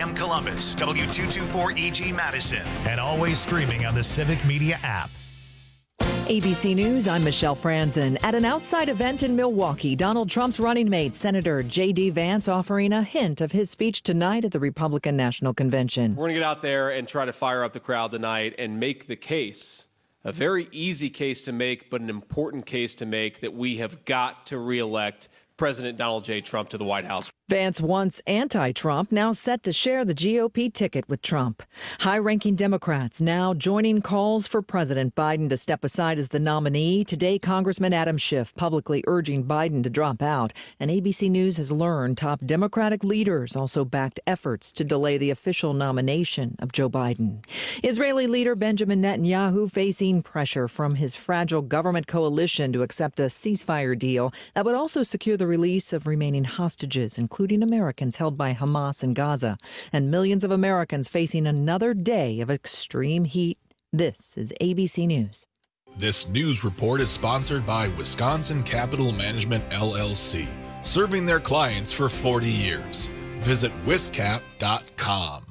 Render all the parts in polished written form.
AM Columbus, W224EG Madison, and always streaming on the Civic Media app. ABC News, I'm Michelle Franzen. At an outside event in Milwaukee, Donald Trump's running mate, Senator J.D. Vance, offering a hint of his speech tonight at the Republican National Convention. We're going to get out there and try to fire up the crowd tonight and make the case, a very easy case to make, but an important case to make, that we have got to reelect President Donald J. Trump to the White House. Vance, once anti-Trump, now set to share the GOP ticket with Trump. High-ranking Democrats now joining calls for President Biden to step aside as the nominee. Today, Congressman Adam Schiff publicly urging Biden to drop out. And ABC News has learned top Democratic leaders also backed efforts to delay the official nomination of Joe Biden. Israeli leader Benjamin Netanyahu facing pressure from his fragile government coalition to accept a ceasefire deal that would also secure the release of remaining hostages, including Americans held by Hamas in Gaza, and millions of Americans facing another day of extreme heat. This is ABC News. This news report is sponsored by Wisconsin Capital Management, LLC, serving their clients for 40 years. Visit wiscap.com.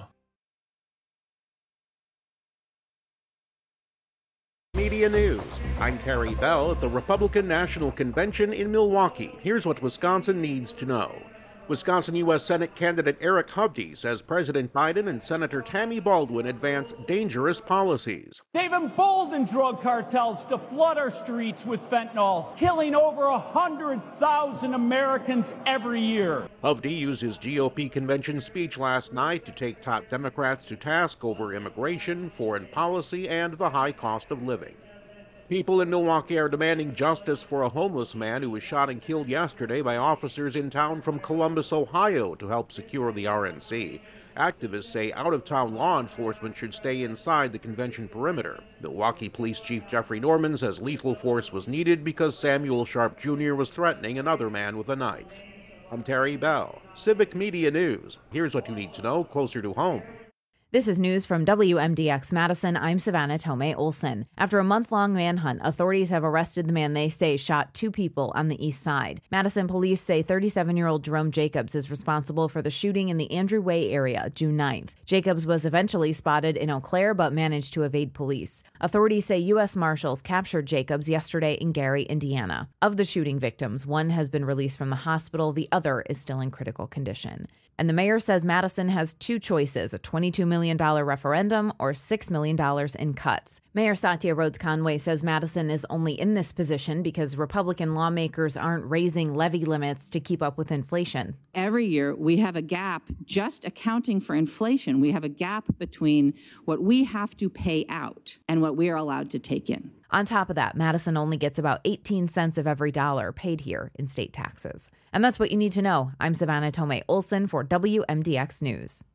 Media News. I'm Terry Bell at the Republican National Convention in Milwaukee. Here's what Wisconsin needs to know. Wisconsin U.S. Senate candidate Eric Hovde says President Biden and Senator Tammy Baldwin advance dangerous policies. They've emboldened drug cartels to flood our streets with fentanyl, killing over 100,000 Americans every year. Hovde used his GOP convention speech last night to take top Democrats to task over immigration, foreign policy, and the high cost of living. People in Milwaukee are demanding justice for a homeless man who was shot and killed yesterday by officers in town from Columbus, Ohio, to help secure the RNC. Activists say out-of-town law enforcement should stay inside the convention perimeter. Milwaukee Police Chief Jeffrey Norman says lethal force was needed because Samuel Sharp Jr. was threatening another man with a knife. I'm Terry Bell, Civic Media News. Here's what you need to know closer to home. This is news from WMDX Madison. I'm Savannah Tomei Olson. After a month-long manhunt, authorities have arrested the man they say shot two people on the east side. Madison police say 37-year-old Jerome Jacobs is responsible for the shooting in the Andrew Way area, June 9th. Jacobs was eventually spotted in Eau Claire but managed to evade police. Authorities say U.S. Marshals captured Jacobs yesterday in Gary, Indiana. Of the shooting victims, one has been released from the hospital. The other is still in critical condition. And the mayor says Madison has two choices, a $22 million referendum or $6 million in cuts. Mayor Satya Rhodes Conway says Madison is only in this position because Republican lawmakers aren't raising levy limits to keep up with inflation. Every year we have a gap just accounting for inflation. We have a gap between what we have to pay out and what we are allowed to take in. On top of that, Madison only gets about 18 cents of every dollar paid here in state taxes. And that's what you need to know. I'm Savannah Tomei Olson for WMDX News.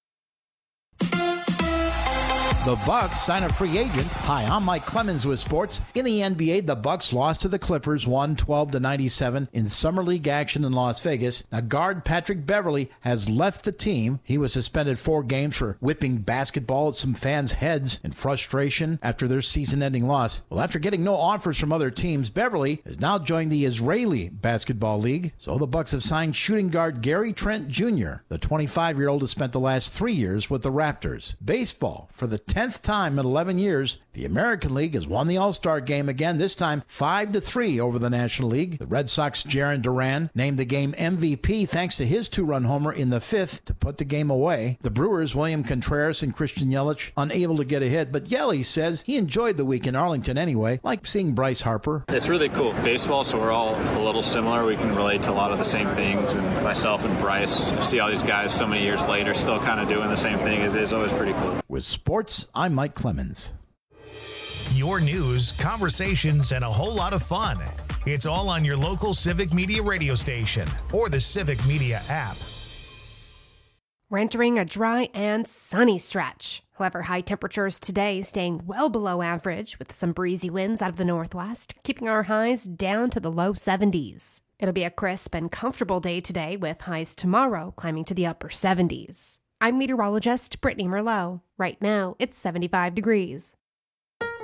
The Bucks sign a free agent. Hi, I'm Mike Clemens with sports. In the NBA, the Bucks lost to the Clippers 112-97 in summer league action in Las Vegas. Now, guard Patrick Beverley has left the team. He was suspended 4 games for whipping basketball at some fans' heads in frustration after their season-ending loss. Well, after getting no offers from other teams, Beverley has now joined the Israeli Basketball League. So the Bucks have signed shooting guard Gary Trent Jr. The 25-year-old has spent the last 3 years with the Raptors. Baseball, for the 10th time in 11 years, the American League has won the All-Star game again, this time 5-3 over the National League. The Red Sox' Jarren Duran named the game MVP thanks to his 2-run homer in the 5th to put the game away. The Brewers' William Contreras and Christian Yelich unable to get a hit, but Yelich says he enjoyed the week in Arlington anyway, like seeing Bryce Harper. It's really cool. Baseball, so we're all a little similar. We can relate to a lot of the same things, and myself and Bryce see all these guys so many years later still kind of doing the same thing. It's always pretty cool. With sports, I'm Mike Clemens. Your news, conversations, and a whole lot of fun. It's all on your local Civic Media radio station or the Civic Media app. We're entering a dry and sunny stretch. However, high temperatures today staying well below average with some breezy winds out of the northwest, keeping our highs down to the low 70s. It'll be a crisp and comfortable day today with highs tomorrow climbing to the upper 70s. I'm meteorologist Brittany Merlot. Right now, it's 75 degrees.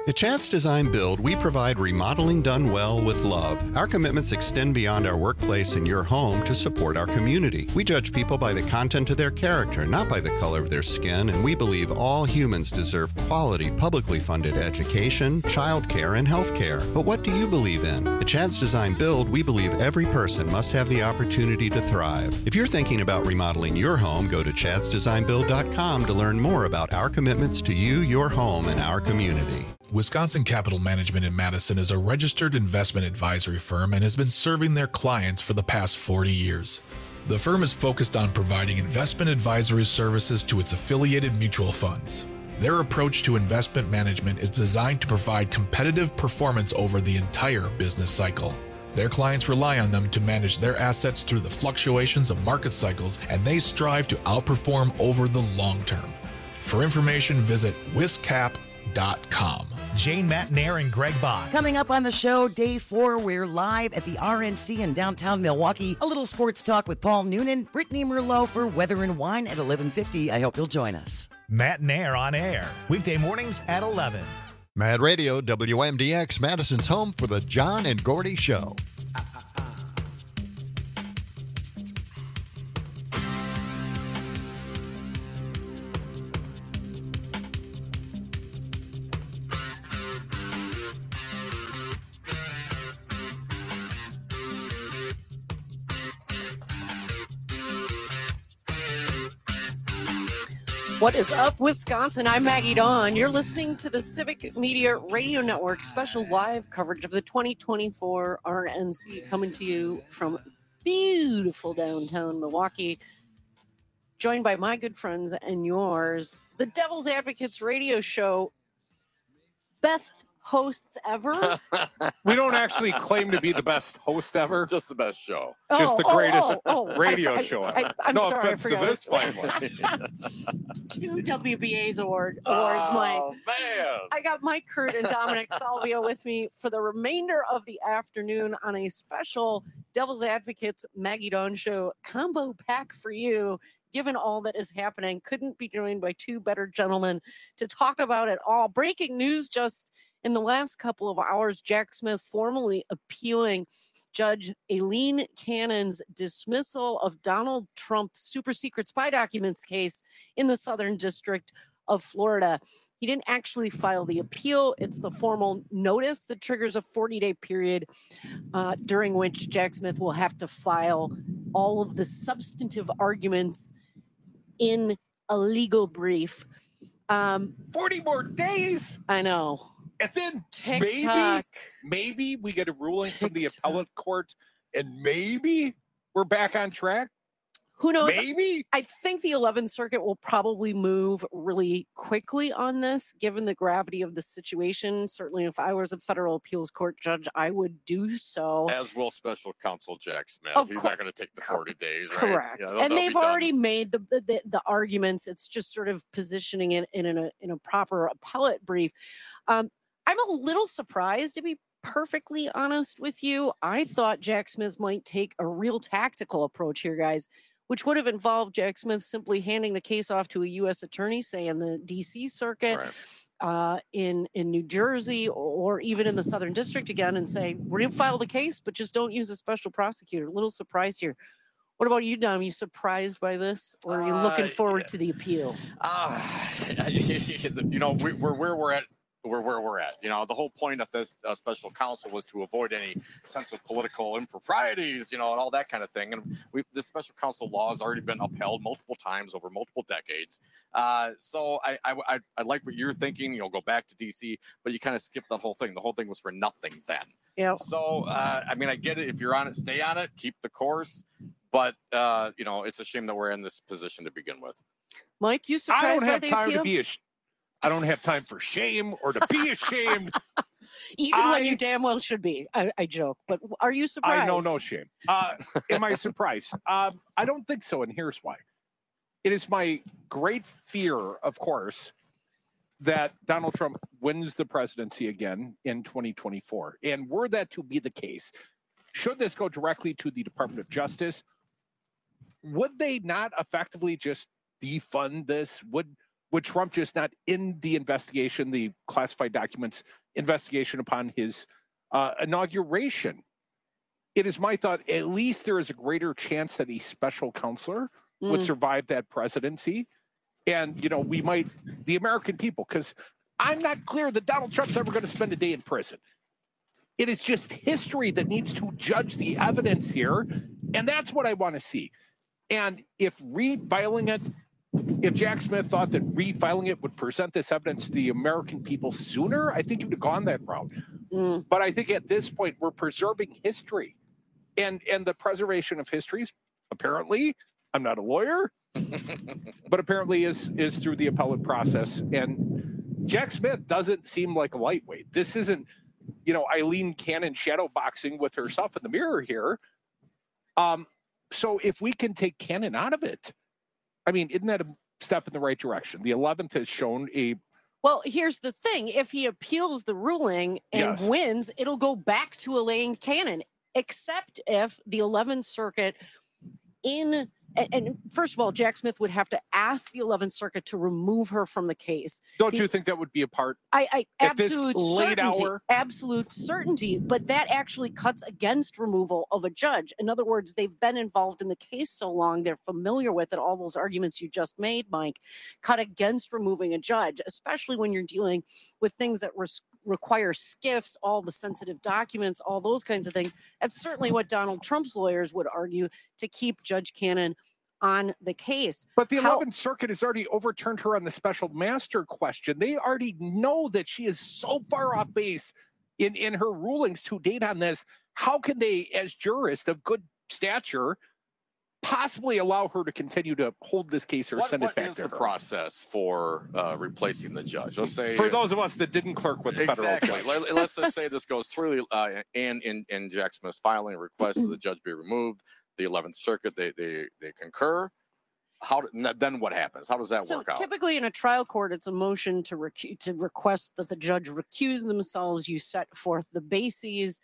At Chance Design Build, we provide remodeling done well with love. Our commitments extend beyond our workplace and your home to support our community. We judge people by the content of their character, not by the color of their skin, and we believe all humans deserve quality, publicly funded education, childcare, and health care. But what do you believe in? At Chance Design Build, we believe every person must have the opportunity to thrive. If you're thinking about remodeling your home, go to chancedesignbuild.com to learn more about our commitments to you, your home, and our community. Wisconsin Capital Management in Madison is a registered investment advisory firm and has been serving their clients for the past 40 years. The firm is focused on providing investment advisory services to its affiliated mutual funds. Their approach to investment management is designed to provide competitive performance over the entire business cycle. Their clients rely on them to manage their assets through the fluctuations of market cycles, and they strive to outperform over the long term. For information, visit wiscap.com. Jane Matnair and Greg Bach. Coming up on the show, day 4, we're live at the RNC in downtown Milwaukee. A little sports talk with Paul Noonan, Brittany Merlot for Weather and Wine at 11:50. I hope you'll join us. Matnair on air, weekday mornings at 11. Mad Radio, WMDX, Madison's home for the John and Gordy Show. What is up, Wisconsin? I'm Maggie Dawn. You're listening to the Civic Media Radio Network special live coverage of the 2024 RNC, coming to you from beautiful downtown Milwaukee, joined by my good friends and yours, the Devil's Advocates radio show, best hosts ever. We don't actually claim to be the best host ever. Just the best show. Just the greatest radio show ever. I'm no sorry, offense to this family. 2 WBA's awards, Mike. Oh, man. I got Mike Kurt and Dominic Salvio with me for the remainder of the afternoon on a special Devil's Advocates Maggie Dawn show combo pack for you. Given all that is happening, couldn't be joined by 2 better gentlemen to talk about it all. Breaking news just in the last couple of hours, Jack Smith formally appealing Judge Aileen Cannon's dismissal of Donald Trump's super secret spy documents case in the Southern District of Florida. He didn't actually file the appeal. It's the formal notice that triggers a 40-day period during which Jack Smith will have to file all of the substantive arguments in a legal brief. 40 more days. I know. And then TikTok. maybe we get a ruling from the appellate court, and maybe we're back on track. Who knows? Maybe. I think the 11th Circuit will probably move really quickly on this, given the gravity of the situation. Certainly, if I was a federal appeals court judge, I would do so. As will special counsel Jack Smith. He's not going to take the 40 days, right? Correct. Yeah, and they've already made the arguments. It's just sort of positioning it in a proper appellate brief. I'm a little surprised, to be perfectly honest with you. I thought Jack Smith might take a real tactical approach here, guys, which would have involved Jack Smith simply handing the case off to a U.S. attorney, say in the D.C. Circuit, in New Jersey, or even in the Southern District again, and say, we're going to file the case, but just don't use a special prosecutor. A little surprised here. What about you, Dom? Are you surprised by this, or are you looking forward to the appeal? We're where we're at. Where we're at. The whole point of this special counsel was to avoid any sense of political improprieties, and all that kind of thing. And the special counsel law has already been upheld multiple times over multiple decades. So I like what you're thinking, go back to DC, but you kind of skipped that whole thing. The whole thing was for nothing then. Yeah. So, I get it. If you're on it, stay on it, keep the course. But, it's a shame that we're in this position to begin with. Mike, you surprised by the appeal? I don't have time for shame or to be ashamed. Even when you damn well should be. I joke, but are you surprised? I know no shame. Am I surprised? I don't think so, and here's why. It is my great fear, of course, that Donald Trump wins the presidency again in 2024. And were that to be the case, should this go directly to the Department of Justice, would they not effectively just defund this? Would Trump just not end the investigation, the classified documents investigation upon his inauguration. It is my thought, at least there is a greater chance that a special counselor would survive that presidency. And, you know, we might, the American people, because I'm not clear that Donald Trump's ever going to spend a day in prison. It is just history that needs to judge the evidence here. And that's what I want to see. And if refiling it, if Jack Smith thought that refiling it would present this evidence to the American people sooner, I think he would have gone that route. But I think at this point, we're preserving history. And the preservation of history is apparently, I'm not a lawyer, but apparently is through the appellate process. And Jack Smith doesn't seem like a lightweight. This isn't, you know, Eileen Cannon shadow boxing with herself in the mirror here. So if we can take Cannon out of it, I mean, isn't that a step in the right direction? The 11th has shown a... Well, here's the thing. If he appeals the ruling and wins, it'll go back to Eileen Cannon, except if the 11th Circuit and first of all, Jack Smith would have to ask the 11th Circuit to remove her from the case. Don't you think that would be a part? Absolute certainty, but that actually cuts against removal of a judge. In other words, they've been involved in the case so long, they're familiar with it. All those arguments you just made, Mike, cut against removing a judge, especially when you're dealing with things that require skiffs, all the sensitive documents, all those kinds of things. That's certainly what Donald Trump's lawyers would argue to keep Judge Cannon on the case. But the 11th Circuit has already overturned her on the special master question. They already know that she is so far off base in her rulings to date on this. How can they, as jurists of good stature, possibly allow her to continue to hold this case or send it back to her? What is the process for replacing the judge? Let's say, for those of us that didn't clerk with the federal judge. Let's just say this goes through, and in Jack Smith's filing a request that the judge be removed. The 11th Circuit, they concur. Then what happens? How does that work out? Typically in a trial court, it's a motion to request that the judge recuse themselves. You set forth the bases.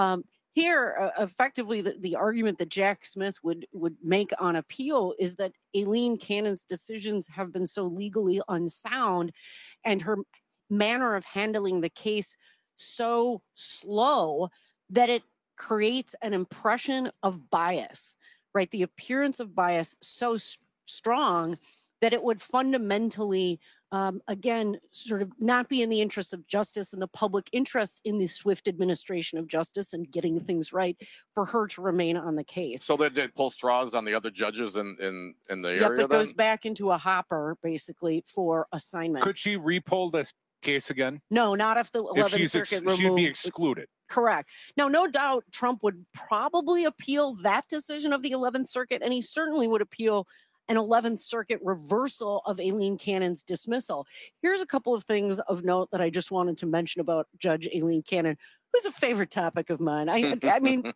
Here, effectively, the argument that Jack Smith would make on appeal is that Eileen Cannon's decisions have been so legally unsound and her manner of handling the case so slow that it creates an impression of bias, right? The appearance of bias so strong that it would fundamentally, again, sort of not be in the interest of justice and the public interest in the swift administration of justice and getting things right for her to remain on the case. So they did pull straws on the other judges in the area. Yep, it goes back into a hopper, basically, for assignment. Could she repull this case again? No, not if the 11th Circuit removed. She'd be excluded. Correct. Now, no doubt Trump would probably appeal that decision of the 11th Circuit, and he certainly would appeal an 11th Circuit reversal of Eileen Cannon's dismissal. Here's a couple of things of note that I just wanted to mention about Judge Eileen Cannon, who's a favorite topic of mine. I mean,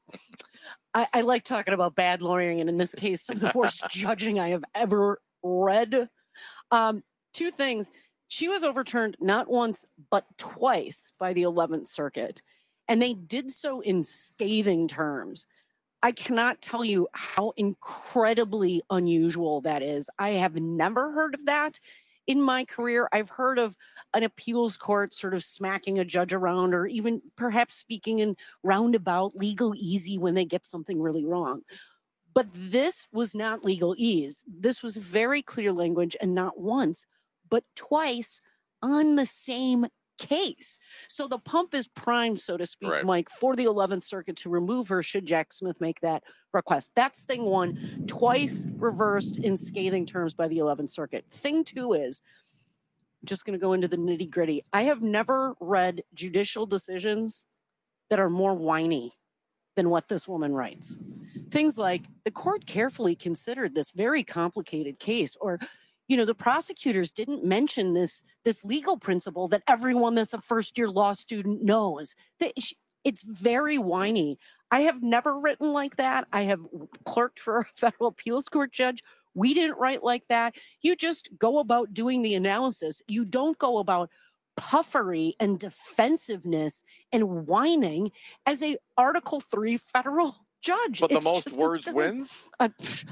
I like talking about bad lawyering, and in this case, some of the worst judging I have ever read. Two things. She was overturned not once, but twice by the 11th Circuit, and they did so in scathing terms. I cannot tell you how incredibly unusual that is. I have never heard of that in my career. I've heard of an appeals court sort of smacking a judge around, or even perhaps speaking in roundabout legal easy when they get something really wrong. But this was not legal ease. This was very clear language, and not once, but twice on the same case. So the pump is primed, so to speak, right, Mike, for the 11th Circuit to remove her should Jack Smith make that request. That's thing one, twice reversed in scathing terms by the 11th Circuit. Thing two is, I'm just going to go into the nitty gritty. I have never read judicial decisions that are more whiny than what this woman writes. Things like, the court carefully considered this very complicated case, or, you know, the prosecutors didn't mention this legal principle that everyone that's a first-year law student knows. It's very whiny. I have never written like that. I have clerked for a federal appeals court judge. We didn't write like that. You just go about doing the analysis. You don't go about puffery and defensiveness and whining as a Article III federal judge. But the most words wins?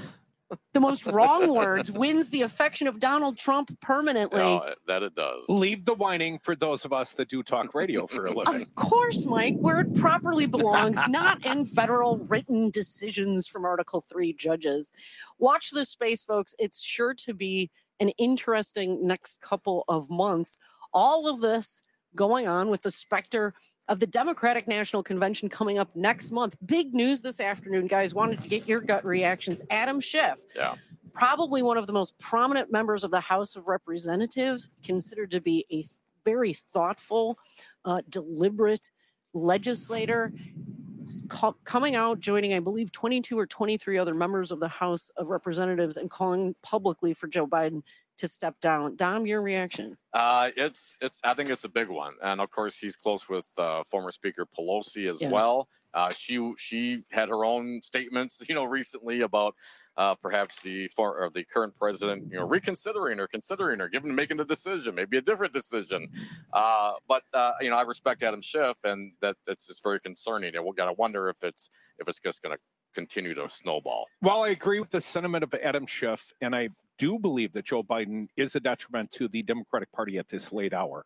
the most wrong words wins the affection of Donald Trump permanently. Yeah, that it does. Leave the whining for those of us that do talk radio for a living. Of course, Mike, where it properly belongs, not in federal written decisions from Article 3 judges. Watch this space, folks. It's sure to be an interesting next couple of months. All of this going on with the specter of the Democratic National Convention coming up next month. Big news this afternoon, guys. Wanted to get your gut reactions. Adam Schiff, probably one of the most prominent members of the House of Representatives, considered to be a very thoughtful, deliberate legislator, coming out, joining, I believe, 22 or 23 other members of the House of Representatives and calling publicly for Joe Biden to step down. Dom, your reaction? I think it's a big one, and of course he's close with former Speaker Pelosi as well. She had her own statements, recently about perhaps the current president, reconsidering or considering or making a decision, maybe a different decision. But I respect Adam Schiff, and it's very concerning, and we've got to wonder if it's just going to continue to snowball. Well, I agree with the sentiment of Adam Schiff, and I do believe that Joe Biden is a detriment to the Democratic Party at this late hour.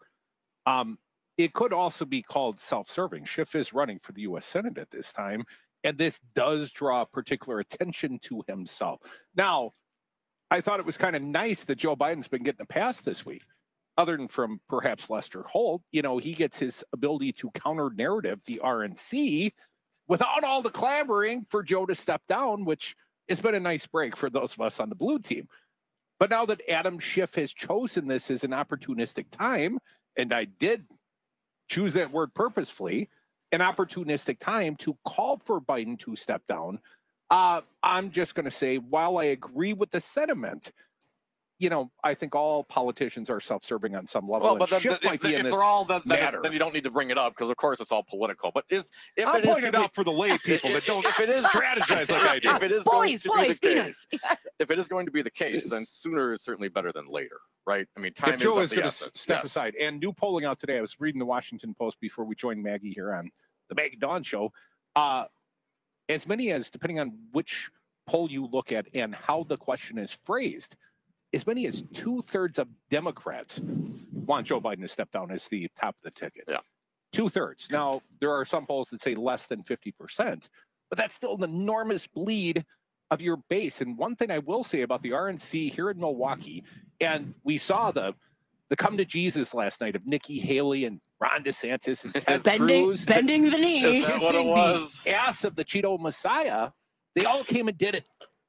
It could also be called self-serving. Schiff is running for the U.S. Senate at this time, and this does draw particular attention to himself. Now, I thought it was kind of nice that Joe Biden's been getting a pass this week, other than from perhaps Lester Holt. He gets his ability to counter-narrative the RNC without all the clamoring for Joe to step down, which has been a nice break for those of us on the blue team. But now that Adam Schiff has chosen this as an opportunistic time, and I did choose that word purposefully, an opportunistic time to call for Biden to step down, I'm just going to say, while I agree with the sentiment, I think all politicians are self-serving on some level. Well, but if they're all that, then you don't need to bring it up, because of course it's all political. But I'll point it out for the lay people that don't strategize like I do. If it is going to be the case, if it is going to be the case, then sooner is certainly better than later, right? I mean, time Joe is going to essence. step aside. And new polling out today. I was reading the Washington Post before we joined Maggie here on the Maggie Dawn Show. As many as, depending on which poll you look at and how the question is phrased, as many as 2/3 of Democrats want Joe Biden to step down as the top of the ticket. Yeah. 2/3. Now, there are some polls that say less than 50%, but that's still an enormous bleed of your base. And one thing I will say about the RNC here in Milwaukee, and we saw the come to Jesus last night of Nikki Haley and Ron DeSantis and Ted Cruz. Bending the knee. Is that what it was? The ass of the Cheeto Messiah. They all came and did it.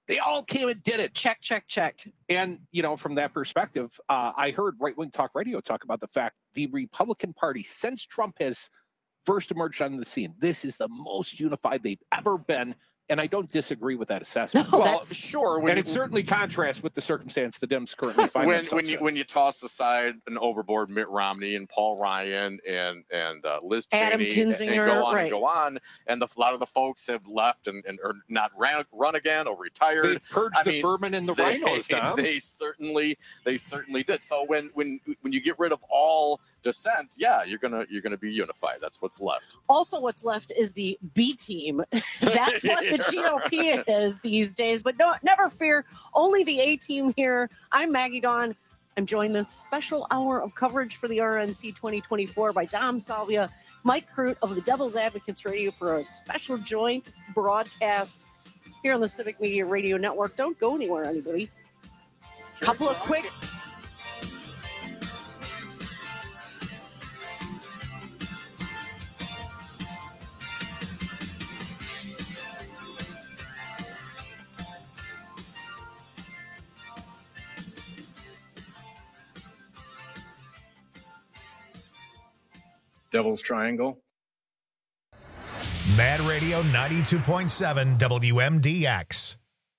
Check, check, check. And, from that perspective, I heard Right Wing Talk Radio talk about the fact the Republican Party, since Trump has first emerged on the scene, this is the most unified they've ever been. And I don't disagree with that assessment. No, well, sure. And it certainly contrasts with the circumstance the Dems currently find themselves in. When you toss aside and overboard Mitt Romney and Paul Ryan and Liz Cheney Adam Kinzinger, and go on, and a lot of the folks have left and or not run again or retired. They purged the vermin and the rhinos, Dom. They certainly did. So when you get rid of all dissent, you're gonna be unified. That's what's left. Also, what's left is the B team. That's what the GOP is these days. But no, never fear. Only the A team here. I'm Maggie Dawn. I'm joined this special hour of coverage for the RNC 2024 by Dom Salvia, Mike Crute of the Devil's Advocates Radio for a special joint broadcast here on the Civic Media Radio Network. Don't go anywhere, anybody. Couple of quick... Devil's Triangle. Mad Radio 92.7 WMDX.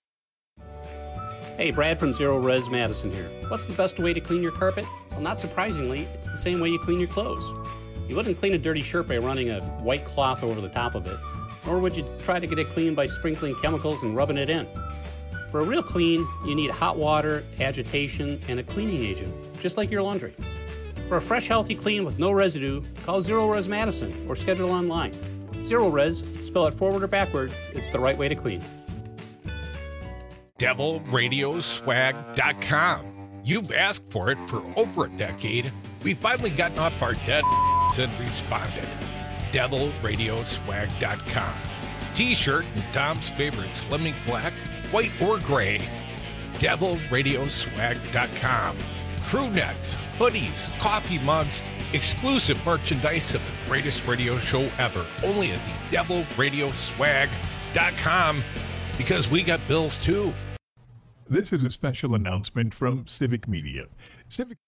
Hey, Brad from Zero Res Madison here. What's the best way to clean your carpet? Well, not surprisingly, it's the same way you clean your clothes. You wouldn't clean a dirty shirt by running a white cloth over the top of it, nor would you try to get it clean by sprinkling chemicals and rubbing it in. For a real clean, you need hot water, agitation, and a cleaning agent, just like your laundry. For a fresh, healthy clean with no residue, call Zero Res Madison or schedule online. Zero Res, spell it forward or backward, it's the right way to clean. DevilRadioswag.com. You've asked for it for over a decade. We've finally gotten off our dead and responded. DevilRadioswag.com. T-shirt and Tom's favorite Slimming Black, white or gray. DevilRadioswag.com. Crew necks, hoodies, coffee mugs, exclusive merchandise of the greatest radio show ever. Only at the DevilRadioswag.com, because we got bills too. This is a special announcement from Civic Media. Civic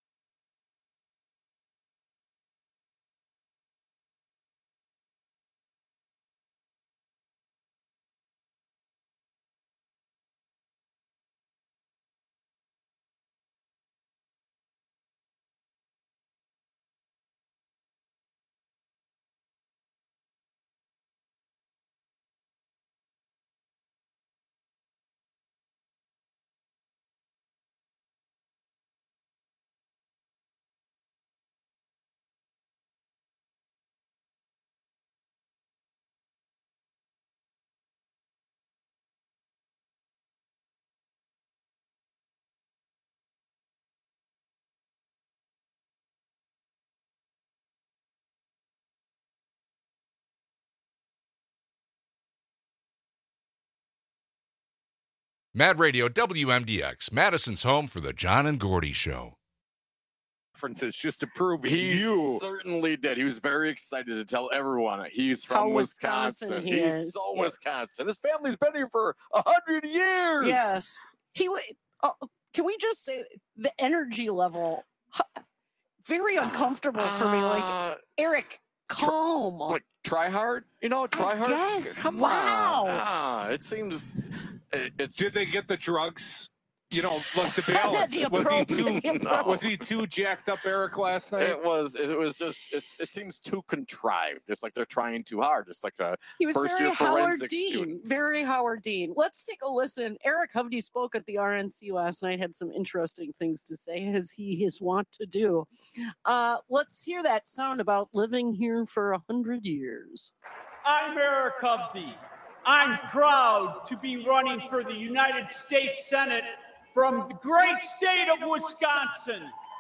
Mad Radio WMDX, Madison's home for the John and Gordy Show. References just to prove He you certainly did. He was very excited to tell everyone he's from Wisconsin. He's so Wisconsin. His family's been here for 100 years. Yes. Can we just say the energy level? Very uncomfortable for me. Like, Eric, calm. Like, try hard? Try hard? Yes. Come Wow. on. It seems... It's... Did they get the drugs? Like the balance. Was he too jacked up, Eric, last night? It was just, it seems too contrived. It's like they're trying too hard. It's like the He was first very year Howard forensic Dean. students. Very Howard Dean. Let's take a listen. Eric Hovde spoke at the RNC last night, had some interesting things to say, as he is wont to do. Let's hear that sound about living here for 100 years. I'm Eric Hovde. I'm proud to be running for the United States Senate from the great state of Wisconsin,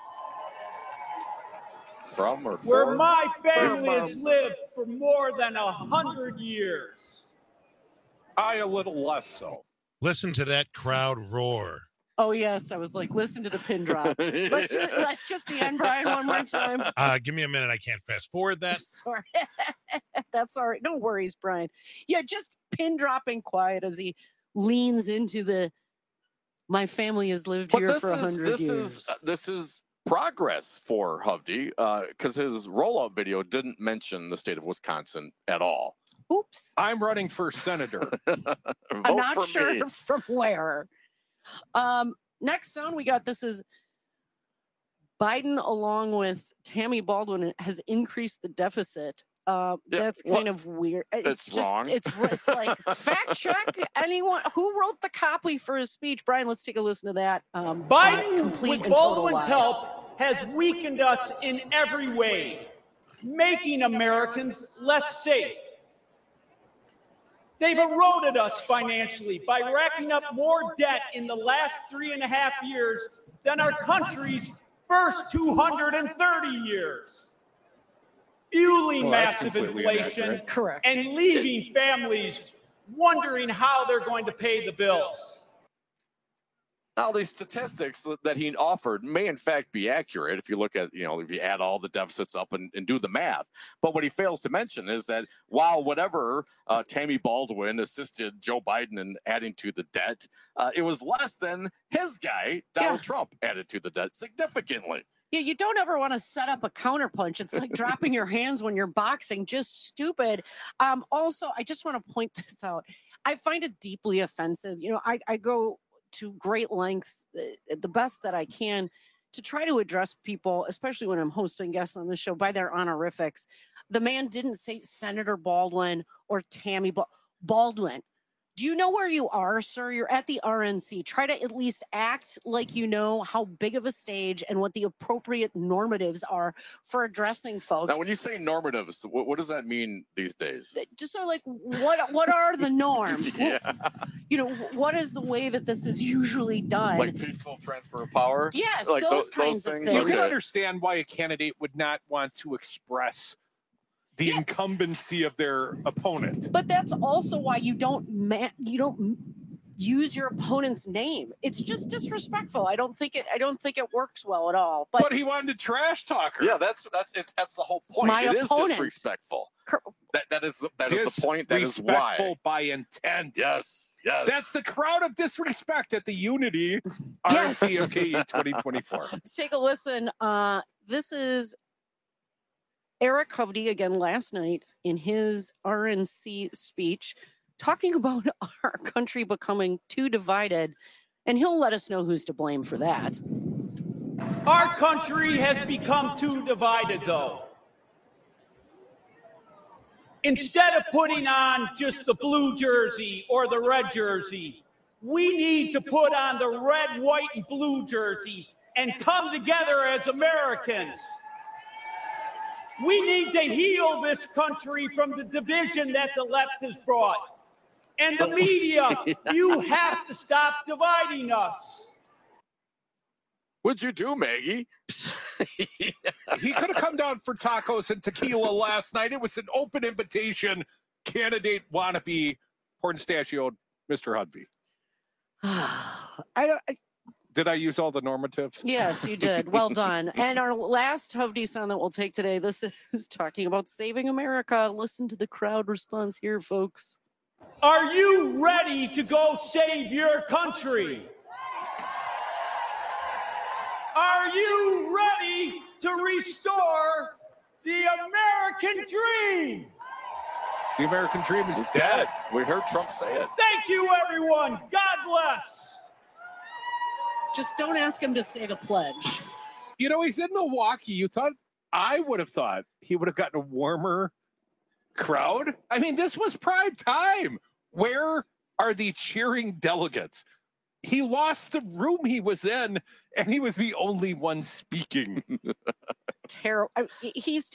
where my family has lived for more than 100 years. I a little less so. Listen to that crowd roar. Oh, yes. I was like, listen to the pin drop. Let's just the end, Brian, one more time. Give me a minute. I can't fast forward that. Sorry. That's all right. No worries, Brian. Yeah, just pin dropping quiet as he leans into my family has lived here for 100 years. This is progress for Hovde, because his rollout video didn't mention the state of Wisconsin at all. Oops. I'm running for senator. I'm not sure from where. Next sound we got, this is Biden along with Tammy Baldwin has increased the deficit. That's kind of weird. It's just wrong. It's like, fact check anyone who wrote the copy for his speech. Brian, let's take a listen to that. Biden, with Baldwin's help, has weakened us in every way, making Americans less safe. They've eroded us financially by racking up more debt in the last 3.5 years than our country's first 230 years. Fueling massive inflation and leaving families wondering how they're going to pay the bills. Now, these statistics that he offered may in fact be accurate if you look at, if you add all the deficits up and do the math. But what he fails to mention is that while whatever Tammy Baldwin assisted Joe Biden in adding to the debt, it was less than his guy, Donald Trump, added to the debt significantly. Yeah, you don't ever want to set up a counterpunch. It's like dropping your hands when you're boxing, just stupid. Also, I just want to point this out. I find it deeply offensive. I go to great lengths, the best that I can, to try to address people, especially when I'm hosting guests on the show, by their honorifics. The man didn't say Senator Baldwin or Tammy Baldwin. Do you know where you are, sir? You're at the RNC. Try to at least act like you know how big of a stage and what the appropriate normatives are for addressing folks. Now, when you say normatives, what does that mean these days? Just sort of like, what are the norms? Yeah. You know, what is the way that this is usually done? Like peaceful transfer of power? Yes, like those kinds of things. You can understand why a candidate would not want to express the incumbency of their opponent. But that's also why you don't use your opponent's name. It's just disrespectful. I don't think it works well at all. But he wanted to trash talk her. Yeah, that's it. That's the whole point. My It opponent. is disrespectful. That is the point. That is why. Disrespectful by intent. Yes, yes. That's the crowd of disrespect at the Unity RNC of KE 2024. Let's take a listen. This is Eric Hovde again last night in his RNC speech talking about our country becoming too divided, and he'll let us know who's to blame for that. Our country has become too divided, though. Instead of putting on just the blue jersey or the red jersey, we need to put on the red, white, and blue jersey and come together as Americans. We need to heal this country from the division that the left has brought. And the media, you have to stop dividing us. What'd you do, Maggie? He could have come down for tacos and tequila last night. It was an open invitation. Candidate wannabe, pornstachioed Mr. Hovde. Did I use all the normatives? Yes, you did. Well done. And our last Hovde sound that we'll take today, this is talking about saving America. Listen to the crowd response here, folks. Are you ready to go save your country? Are you ready to restore the American dream? The American dream is dead. We heard Trump say it. Thank you, everyone. God bless. Just don't ask him to say the pledge. You know, he's in Milwaukee. I would have thought he would have gotten a warmer crowd. I mean, this was prime time. Where are the cheering delegates? He lost the room he was in, and he was the only one speaking. Terrible. He's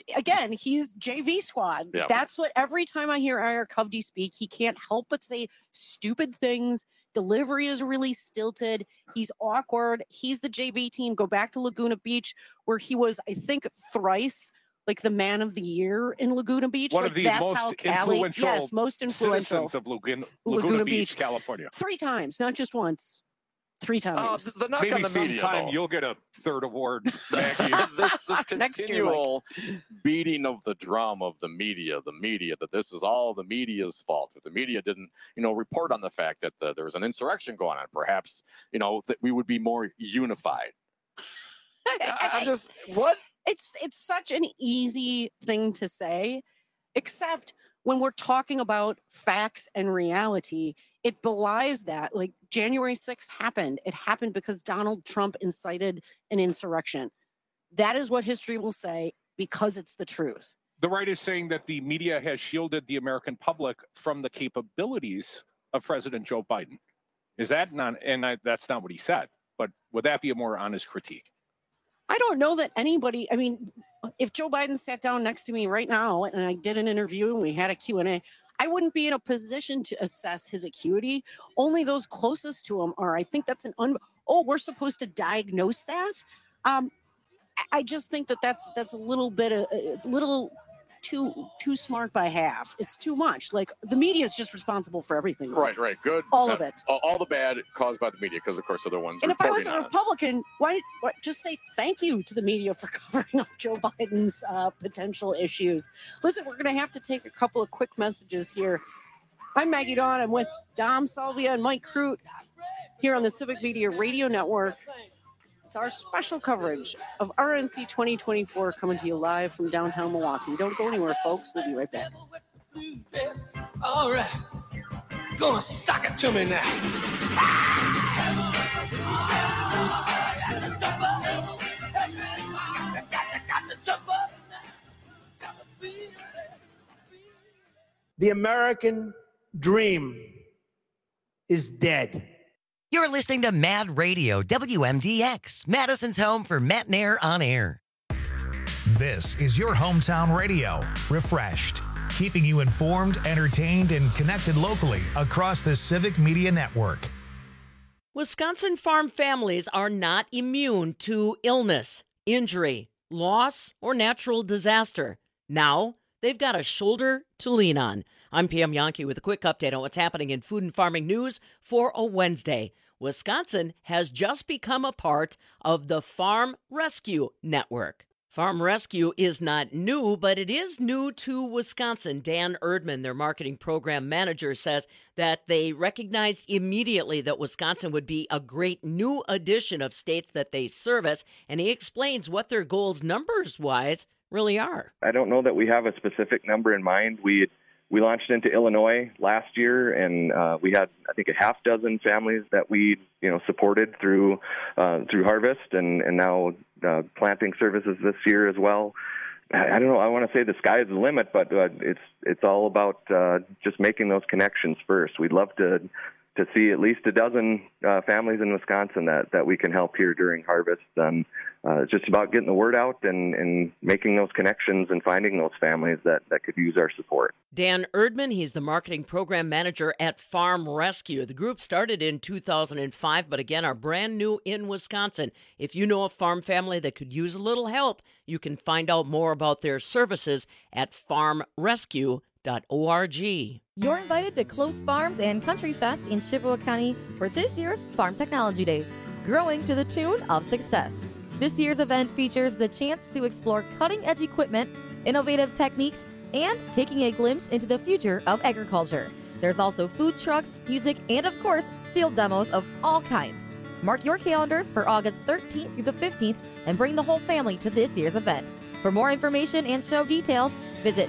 JV squad. Yeah. That's what every time I hear Eric Hovde speak, he can't help but say stupid things. Delivery is really stilted. He's awkward. He's the JV team. Go back to Laguna Beach, where he was, I think, thrice like the man of the year in Laguna Beach. One like, of the that's most how Cali, influential, yes, most influential citizens of Laguna Beach, California. 3 times, not just once. 3 times. The knock Maybe on the media, sometime though. you'll get a 3rd award, Maggie. this Next year, continual beating of the drum of the media, that this is all the media's fault. If the media didn't, report on the fact that there was an insurrection going on, perhaps, that we would be more unified. I'm just, what? It's such an easy thing to say, except when we're talking about facts and reality, it belies that. Like January 6th happened. It happened because Donald Trump incited an insurrection. That is what history will say because it's the truth. The right is saying that the media has shielded the American public from the capabilities of President Joe Biden. Is that not, that's not what he said, but would that be a more honest critique? I don't know that anybody, I mean, if Joe Biden sat down next to me right now and I did an interview and we had a Q&A, I wouldn't be in a position to assess his acuity. Only those closest to him are. I think that's we're supposed to diagnose that. I just think that's a little bit, a little too smart by half. It's too much. Like the media is just responsible for everything. Right. Good. All of it. All the bad caused by the media, because of course they're the ones. And if I was a reporting on it. Republican, why just say thank you to the media for covering up Joe Biden's potential issues? Listen, we're going to have to take a couple of quick messages here. I'm Maggie Dawn. I'm with Dom Salvia and Mike Crute here on the Civic Media Radio Network. It's our special coverage of RNC 2024 coming to you live from downtown Milwaukee. Don't go anywhere, folks. We'll be right back. All right. Gonna suck it to me now. The American dream is dead. You're listening to Mad Radio, WMDX, Madison's home for Matt Nair on air. This is your hometown radio, refreshed, keeping you informed, entertained, and connected locally across the Civic Media Network. Wisconsin farm families are not immune to illness, injury, loss, or natural disaster. Now, they've got a shoulder to lean on. I'm Pam Yankee with a quick update on what's happening in food and farming news for a Wednesday. Wisconsin has just become a part of the Farm Rescue Network. Farm Rescue is not new, but it is new to Wisconsin. Dan Erdman, their marketing program manager, says that they recognized immediately that Wisconsin would be a great new addition of states that they service, and he explains what their goals numbers-wise really are. I don't know that we have a specific number in mind. We launched into Illinois last year, and we had, I think, a half dozen families that we, supported through harvest, and now planting services this year as well. I don't know. I want to say the sky is the limit, but it's all about just making those connections first. We'd love to see at least a dozen families in Wisconsin that we can help here during harvest. It's just about getting the word out and making those connections and finding those families that could use our support. Dan Erdman, he's the marketing program manager at Farm Rescue. The group started in 2005, but again, are brand new in Wisconsin. If you know a farm family that could use a little help, you can find out more about their services at farmrescue.org. You're invited to Close Farms and Country Fest in Chippewa County for this year's Farm Technology Days, growing to the tune of success. This year's event features the chance to explore cutting-edge equipment, innovative techniques, and taking a glimpse into the future of agriculture. There's also food trucks, music, and of course, field demos of all kinds. Mark your calendars for August 13th through the 15th and bring the whole family to this year's event. For more information and show details, visit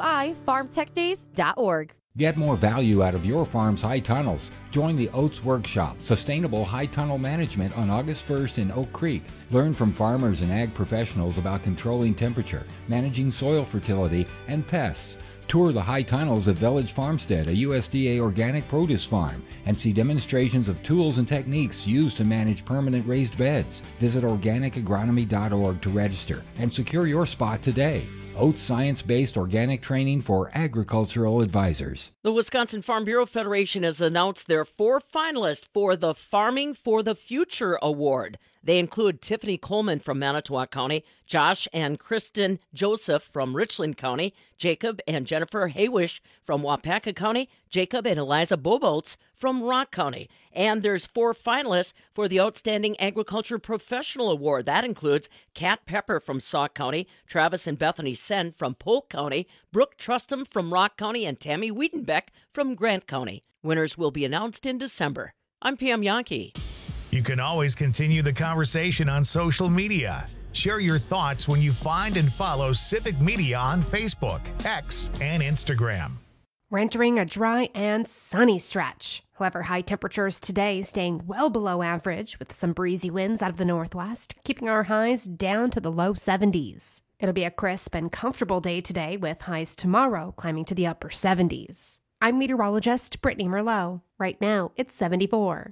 wifarmtechdays.org. Get more value out of your farm's high tunnels. Join the Oats Workshop, Sustainable High Tunnel Management on August 1st in Oak Creek. Learn from farmers and ag professionals about controlling temperature, managing soil fertility, and pests. Tour the high tunnels at Village Farmstead, a USDA organic produce farm, and see demonstrations of tools and techniques used to manage permanent raised beds. Visit organicagronomy.org to register and secure your spot today. Oats science-based organic training for agricultural advisors. The Wisconsin Farm Bureau Federation has announced their 4 finalists for the Farming for the Future Award. They include Tiffany Coleman from Manitowoc County, Josh and Kristen Joseph from Richland County, Jacob and Jennifer Haywish from Wapaka County, Jacob and Eliza Bobolts from Rock County. And there's 4 finalists for the Outstanding Agriculture Professional Award. That includes Kat Pepper from Sauk County, Travis and Bethany Sen from Polk County, Brooke Trustham from Rock County, and Tammy Wiedenbeck from Grant County. Winners will be announced in December. I'm Pam Yankee. You can always continue the conversation on social media. Share your thoughts when you find and follow Civic Media on Facebook, X, and Instagram. We're entering a dry and sunny stretch. However, high temperatures today staying well below average with some breezy winds out of the northwest, keeping our highs down to the low 70s. It'll be a crisp and comfortable day today with highs tomorrow climbing to the upper 70s. I'm meteorologist Brittany Merlot. Right now, it's 74.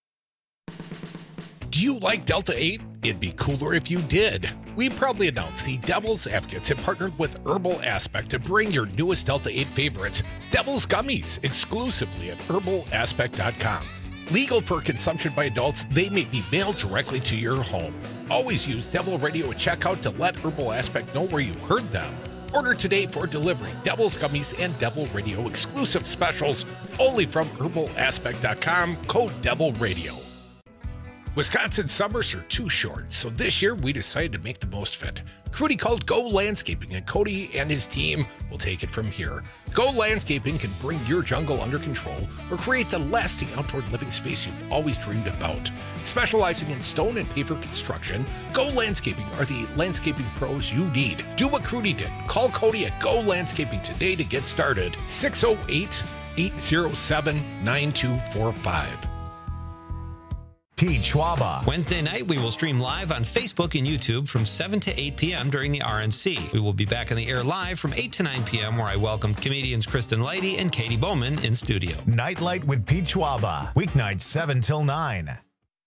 Do you like Delta 8? It'd be cooler if you did. We proudly announce the Devil's Advocates have partnered with Herbal Aspect to bring your newest Delta 8 favorites, Devil's Gummies, exclusively at herbalaspect.com. Legal for consumption by adults, they may be mailed directly to your home. Always use Devil Radio at checkout to let Herbal Aspect know where you heard them. Order today for delivery. Devil's Gummies and Devil Radio exclusive specials only from herbalaspect.com, code Devil Radio. Wisconsin summers are too short, so this year we decided to make the most of it. Crudy called Go Landscaping, and Cody and his team will take it from here. Go Landscaping can bring your jungle under control or create the lasting outdoor living space you've always dreamed about. Specializing in stone and paver construction, Go Landscaping are the landscaping pros you need. Do what Crudy did. Call Cody at Go Landscaping today to get started. 608-807-9245. Pete Schwaba. Wednesday night, we will stream live on Facebook and YouTube from 7 to 8 p.m. during the RNC. We will be back on the air live from 8 to 9 p.m. where I welcome comedians Kristen Leidy and Katie Bowman in studio. Nightlight with Pete Schwaba. Weeknights 7 till 9.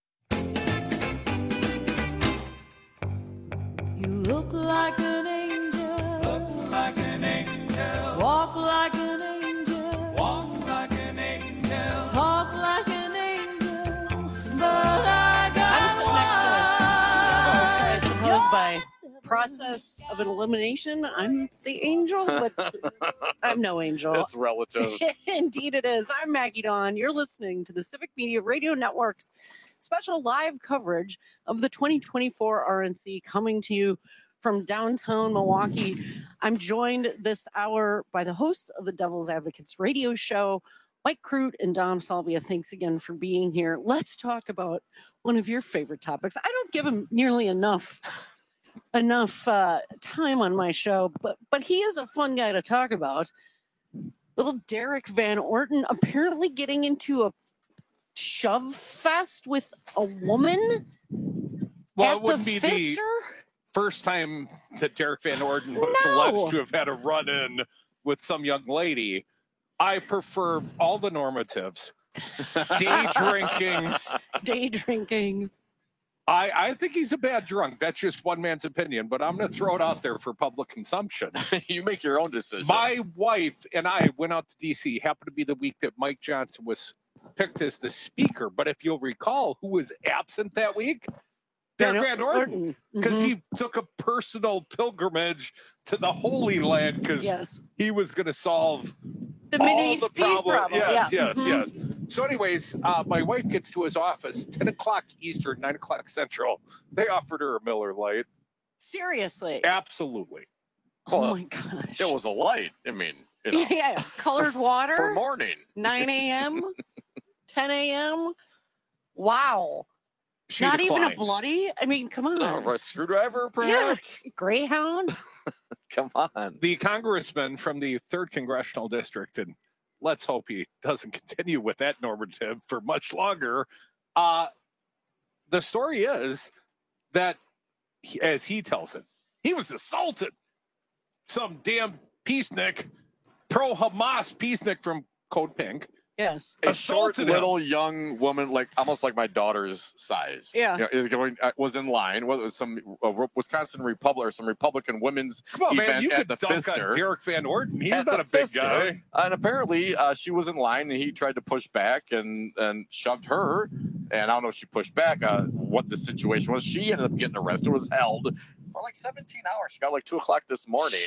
You look like an angel. Look like an angel. Walk like an angel. Walk like an angel. Talk like an angel. But I'm sitting next to it. So I suppose by process of an elimination, I'm the angel, but I'm no angel. It's relative. Indeed it is. I'm Maggie Dawn. You're listening to the Civic Media Radio Network's special live coverage of the 2024 RNC, coming to you from downtown Milwaukee. I'm joined this hour by the hosts of the Devil's Advocates radio show, Mike Crute and Dom Salvia. Thanks again for being here. Let's talk about one of your favorite topics. I don't give him nearly enough time on my show, but he is a fun guy to talk about. Little Derek Van Orton apparently getting into a shove fest with a woman. Well, it wouldn't be the first time that Derek Van Orton was alleged to have had a run-in with some young lady. I prefer all the normatives. Day drinking. I think he's a bad drunk. That's just one man's opinion, but I'm going to throw it out there for public consumption. You make your own decision. My wife and I went out to D.C. Happened to be the week that Mike Johnson was picked as the speaker. But if you'll recall, who was absent that week? Derek Van Orton, because he took a personal pilgrimage to the Holy Land because he was going to solve the all Mideast the peace problem. Yes. So anyways, my wife gets to his office, 10 o'clock Eastern, 9 o'clock Central. They offered her a Miller Lite. Seriously? Absolutely. Oh, my gosh. It was a light. I mean, you know, yeah, colored water. For morning. 9 a.m., 10 a.m. Wow. She Not even a declined. bloody? I mean, come on. A screwdriver, perhaps? Yeah. Greyhound? Come on. The congressman from the 3rd Congressional District, and let's hope he doesn't continue with that normative for much longer. The story is that, as he tells it, he was assaulted. Some damn peacenik, pro-Hamas peacenik from Code Pink. Yes. A short assaulted him. little young woman, like almost like my daughter's size. Yeah. You know, is going, was in line. What was some Wisconsin some Republican women's Come on, man, event you at could the dunk Fister. on Derek Van Orton. He's At not the a big Fister. guy. And apparently she was in line and he tried to push back and shoved her. And I don't know if she pushed back, what the situation was. She ended up getting arrested, was held for like 17 hours. She got like 2 o'clock this morning.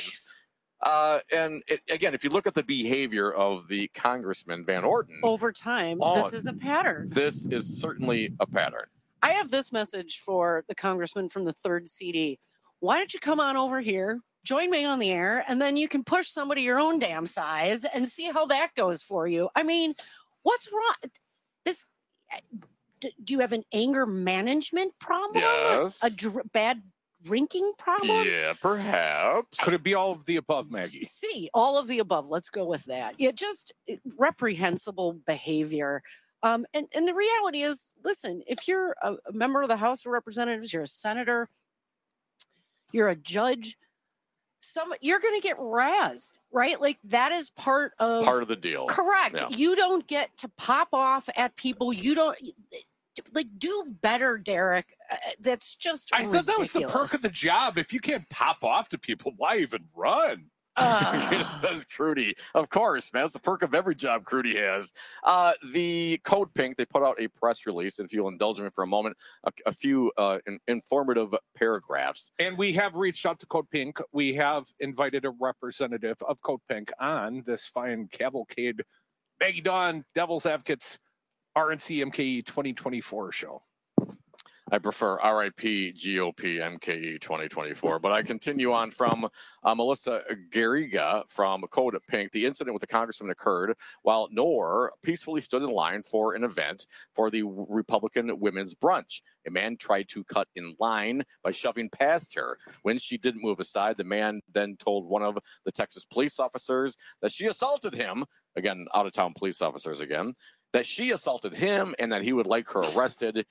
Again, if you look at the behavior of the Congressman Van Orton, Over time, this is a pattern. this is certainly a pattern. I have this message for the congressman from the 3rd CD. Why don't you come on over here, join me on the air, and then you can push somebody your own damn size and see how that goes for you. I mean, what's wrong? Do you have an anger management problem? Yes. Bad drinking problem? Yeah, perhaps. Could it be all of the above, Maggie? See, all of the above. Let's go with that. Yeah, just reprehensible behavior. And the reality is, listen, if you're a member of the House of Representatives, you're a senator, you're a judge, you're going to get razzed, right? Like that is part of the deal. Correct. Yeah. You don't get to pop off at people. You don't do better, Derek. That's just I thought that was the ridiculous. perk of the job. If you can't pop off to people, why even run? Says Crudy. Of course, man. It's the perk of every job Crudy has. The Code Pink, they put out a press release, and if you'll indulge me for a moment, a few informative paragraphs. And we have reached out to Code Pink. We have invited a representative of Code Pink on this fine cavalcade Maggie Dawn, Devil's Advocates, RNC MKE 2024 show. I prefer RIP GOP MKE 2024. But I continue on from Melissa Garriga from Code Pink. The incident with the congressman occurred while Noor peacefully stood in line for an event for the Republican Women's Brunch. A man tried to cut in line by shoving past her. When she didn't move aside, the man then told one of the Texas police officers that she assaulted him. Again, out-of-town police officers again. That she assaulted him and that he would like her arrested.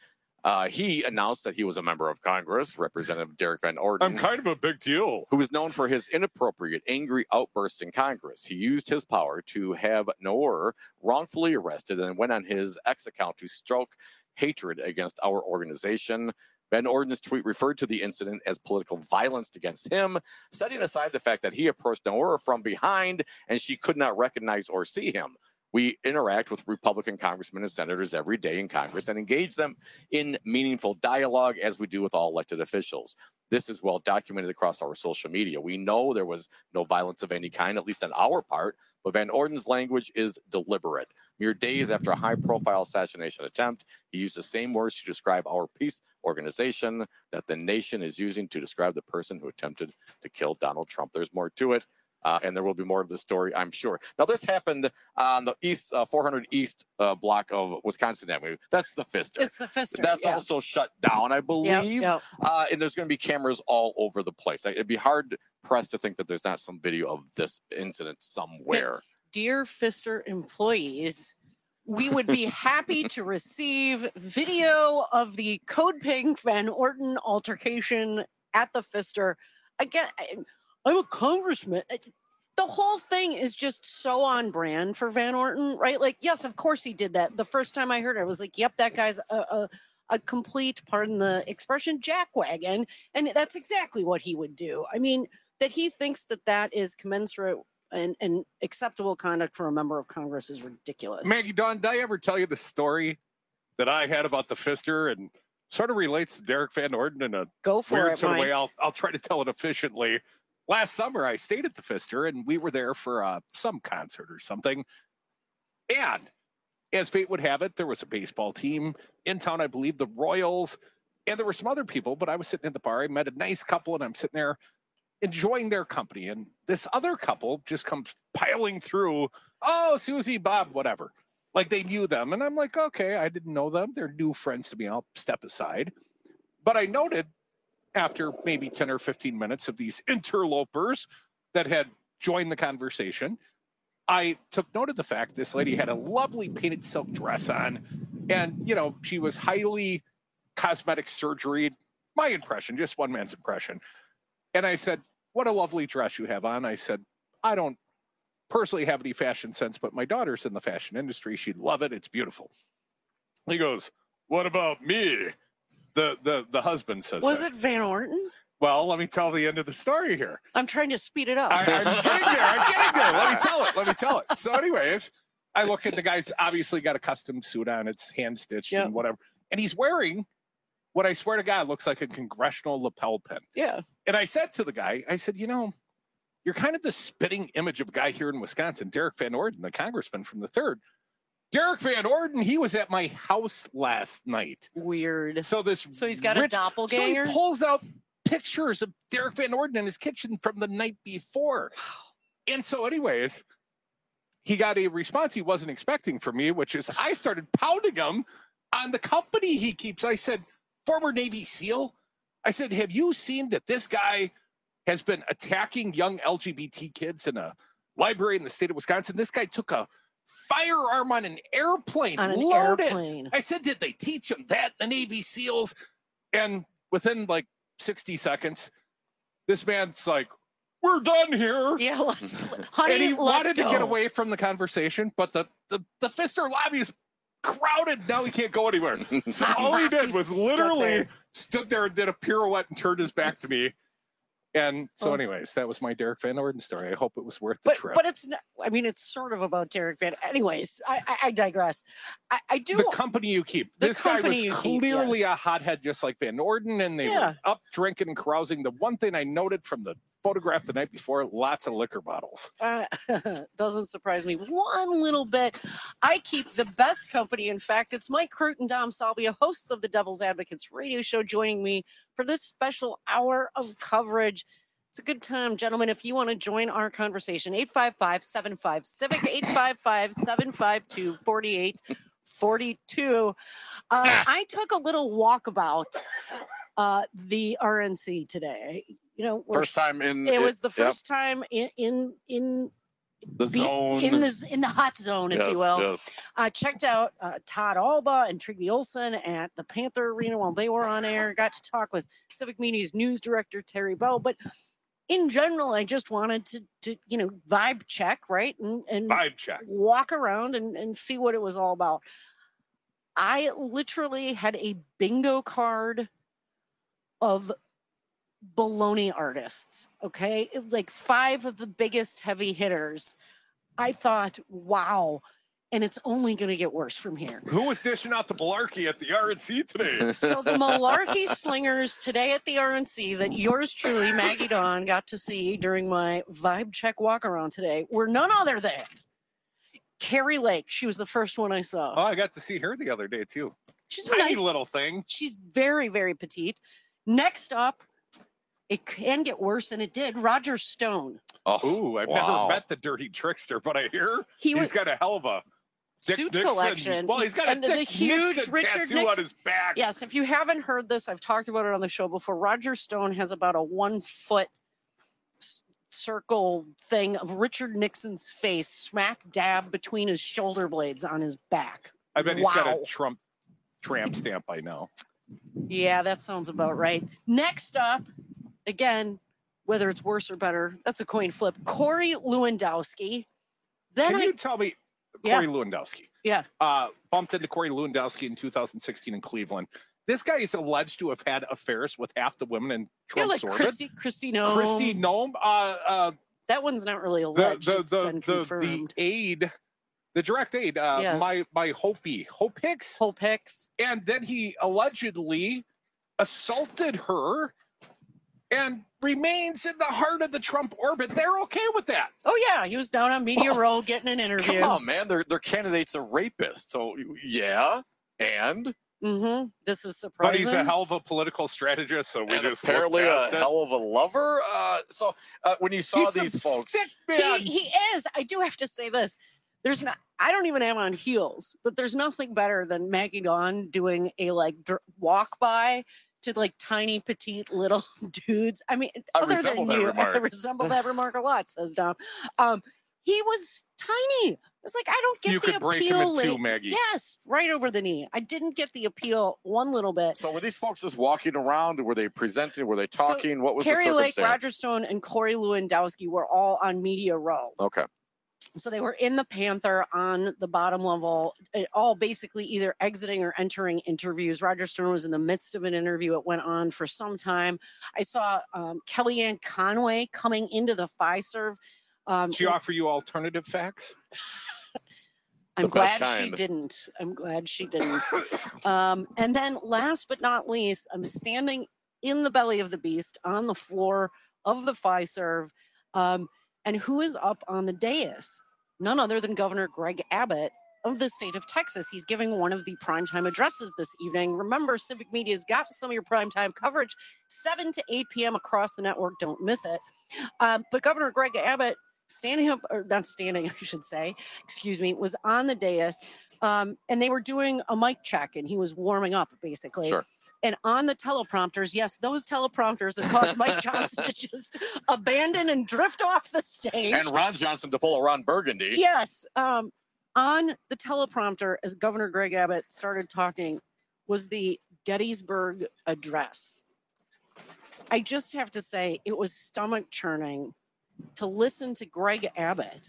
He announced that he was a member of Congress, Representative Derek Van Orden. I'm kind of a big deal. Who is known for his inappropriate, angry outbursts in Congress. He used his power to have Noor wrongfully arrested and went on his X account to stroke hatred against our organization. Van Orden's tweet referred to the incident as political violence against him, setting aside the fact that he approached Noor from behind and she could not recognize or see him. We interact with Republican congressmen and senators every day in Congress and engage them in meaningful dialogue as we do with all elected officials. This is well documented across our social media. We know there was no violence of any kind, at least on our part, but Van Orden's language is deliberate. Mere days after a high-profile assassination attempt, he used the same words to describe our peace organization that the nation is using to describe the person who attempted to kill Donald Trump. There's more to it. And there will be more of the story, I'm sure. Now, this happened on the East 400 East block of Wisconsin Avenue. That's the Pfister. It's the Pfister. That's also shut down, I believe. Yep. And there's going to be cameras all over the place. It'd be hard pressed to think that there's not some video of this incident somewhere. Dear Pfister employees, we would be happy to receive video of the Code Pink Van Orden altercation at the Pfister. Again, I'm a congressman. The whole thing is just so on brand for Van Orden, right? Like, yes, of course he did that. The first time I heard it, I was like, yep, that guy's a complete, pardon the expression, jackwagon. And that's exactly what he would do. I mean, that he thinks that that is commensurate and acceptable conduct for a member of Congress is ridiculous. Maggie Dawn, did I ever tell you the story that I had about the Pfister and sort of relates to Derek Van Orden in a weird sort of way? I'll try to tell it efficiently. Last summer, I stayed at the Pfister, and we were there for some concert or something. And as fate would have it, there was a baseball team in town, I believe, the Royals, and there were some other people, but I was sitting at the bar. I met a nice couple, and I'm sitting there enjoying their company. And this other couple just comes piling through, oh, Susie, Bob, whatever. Like they knew them. And I'm like, okay, I didn't know them. They're new friends to me. I'll step aside. But I noted after maybe 10 or 15 minutes of these interlopers that had joined the conversation, I took note of the fact this lady had a lovely painted silk dress on. And, you know, she was highly cosmetic surgery. My impression, just one man's impression. And I said, what a lovely dress you have on. I said, I don't personally have any fashion sense, but my daughter's in the fashion industry. She'd love it. It's beautiful. He goes, what about me? The husband says Was that. it Van Orden? Well, let me tell the end of the story here. I'm trying to speed it up. I'm getting there. Let me tell it. So anyways, I look at the guy's obviously got a custom suit on. It's hand stitched and whatever. And he's wearing what I swear to God looks like a congressional lapel pin. Yeah. And I said to the guy, I said, you know, you're kind of the spitting image of a guy here in Wisconsin, Derek Van Orden, the congressman from the 3rd. Derek Van Orden, he was at my house last night. Weird. So he's got a doppelganger? So he pulls out pictures of Derek Van Orden in his kitchen from the night before. And so anyways, he got a response he wasn't expecting from me, which is I started pounding him on the company he keeps. I said, former Navy SEAL. I said, have you seen that this guy has been attacking young LGBT kids in a library in the state of Wisconsin? This guy took a firearm on an airplane. Loaded. I said, did they teach him that, the Navy SEALs? And within like 60 seconds, this man's like, we're done here. Yeah, honey, and he wanted go. to get away from the conversation, but the Pfister lobby is crowded. Now he can't go anywhere. So all he did was literally stood there and did a pirouette and turned his back to me. And so anyways, that was my Derek Van Orden story. I hope it was worth the trip. But it's not, I mean, it's sort of about Derek Van. Anyways, I digress. I do. The company you keep. This guy was clearly a hothead just like Van Orden, and they were up drinking and carousing. The one thing I noted from the photograph the night before, lots of liquor bottles. Doesn't surprise me one little bit. I keep the best company. In fact, it's Mike Crute and Dom Salvia, hosts of the Devil's Advocates radio show, joining me for this special hour of coverage. It's a good time, gentlemen. If you want to join our conversation, 855-75-CIVIC, 855-752-4842. I took a little walkabout the RNC today. You know, first time in it was the first time in The zone. in the hot zone, if you will. Yes. Checked out Todd Alba and Trigby Olson at the Panther Arena while they were on air. Got to talk with Civic Media's news director Terry Bell. But in general, I just wanted to vibe check, right, and Vibe check. walk around and see what it was all about. I literally had a bingo card of baloney artists. Okay, like 5 of the biggest heavy hitters. I thought, wow, and it's only going to get worse from here. Who was dishing out the malarkey at the RNC today? So the malarkey slingers today at the RNC that yours truly, Maggie Dawn, got to see during my vibe check walk around today were none other than Carrie Lake. She was the first one I saw. Oh, I got to see her the other day too. She's a tiny nice little thing. She's very, very petite. Next up, it can get worse, and it did. Roger Stone. Oh, I've never met the dirty trickster, but I hear he's got a hell of a Dick suit Nixon. collection. Well, he's got a and the Dick huge Nixon Richard tattoo Nixon on his back. Yes, if you haven't heard this, I've talked about it on the show before. Roger Stone has about a 1 foot circle thing of Richard Nixon's face smack dab between his shoulder blades on his back. I bet he's got a Trump tramp stamp by now. Yeah, that sounds about right. Next up, again, whether it's worse or better, that's a coin flip. Corey Lewandowski. Then Can you tell me, Corey Lewandowski? Yeah. Bumped into Corey Lewandowski in 2016 in Cleveland. This guy is alleged to have had affairs with half the women in Trump's orbit. Christy Nome. Christy Nome. That one's not really alleged. It's been confirmed. The aide, the direct aide, Yes. my Hope Hicks. Hope Hicks. And then he allegedly assaulted her and remains in the heart of the Trump orbit. They're okay with that. Oh, yeah. He was down on Media Row getting an interview. Come on, man. Their candidate's a rapist. So, yeah. And? Mm-hmm. This is surprising. But he's a hell of a political strategist, so we And just apparently looked a past it. hell of a lover. So when you saw He's these some folks, sick man. He is. I do have to say this. There's not. I don't even have on heels, but there's nothing better than Maggie Dawn doing a walk by to tiny petite little dudes. I mean, I other resemble than that you, remark. I resemble that remark a lot. Says Dom. He was tiny. It's like I don't get You the could appeal. break him in two, Maggie. Yes, right over the knee. I didn't get the appeal one little bit. so were these folks just walking around? Were they presenting? Were they talking? What was Carrie the Lake, circumstance? Roger Stone, and Corey Lewandowski were all on Media Row. Okay. So they were in the Panther on the bottom level, all basically either exiting or entering interviews. Roger Stone was in the midst of an interview. It went on for some time. I saw Kellyanne Conway coming into the Fiserv. She offer you alternative facts? I'm best glad she kind. didn't. I'm glad she didn't. And then last but not least, I'm standing in the belly of the beast on the floor of the Fiserv. And who is up on the dais? None other than Governor Greg Abbott of the state of Texas. He's giving one of the primetime addresses this evening. Remember, Civic Media's got some of your primetime coverage, 7 to 8 p.m. across the network. Don't miss it. But Governor Greg Abbott, standing up, or not standing, I should say, excuse me, was on the dais. And they were doing a mic check, and he was warming up, basically. Sure. And on the teleprompters, yes, those teleprompters that caused Mike Johnson to just abandon and drift off the stage. And Ron Johnson to pull a Ron Burgundy. Yes. On the teleprompter, as Governor Greg Abbott started talking, was the Gettysburg Address. I just have to say, it was stomach churning to listen to Greg Abbott